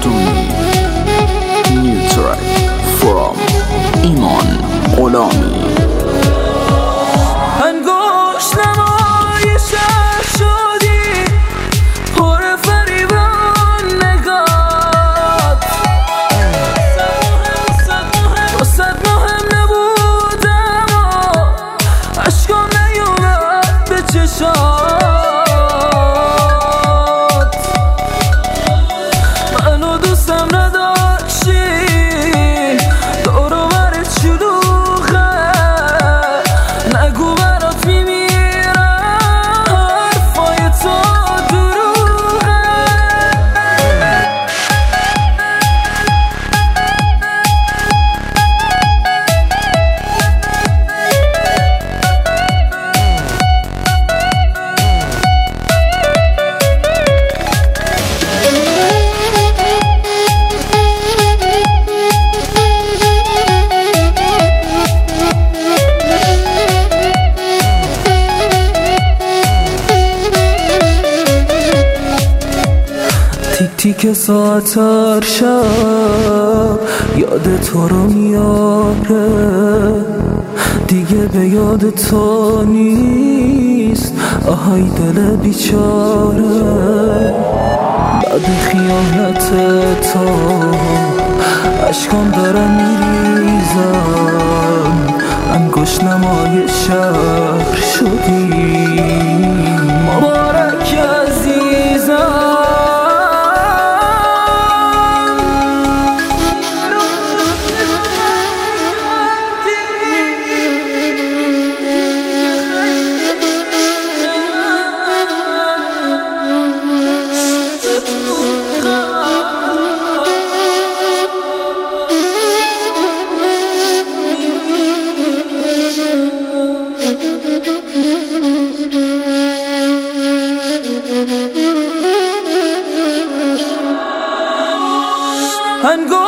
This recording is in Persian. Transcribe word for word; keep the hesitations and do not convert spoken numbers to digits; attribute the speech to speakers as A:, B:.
A: پشتونی. New track from ایمان غلامی.
B: انگوش نمای شهر شدی پر فریبان نگات، واسد مهم نبودم و عشقام نیومد به چشات. منو دوستم نداشتی دور و برت شلوغه، نگو برات میمیرم حرفای تو دروغه. تیک تیک ساعت هر شب یاد تو رو میاره، دیگه به یاد تو نیست آهای دل بیچاره. بعد خیانت تو عشقام دارم میریزم، انگشت نمای شهر شدی مبارک عزیزم. And go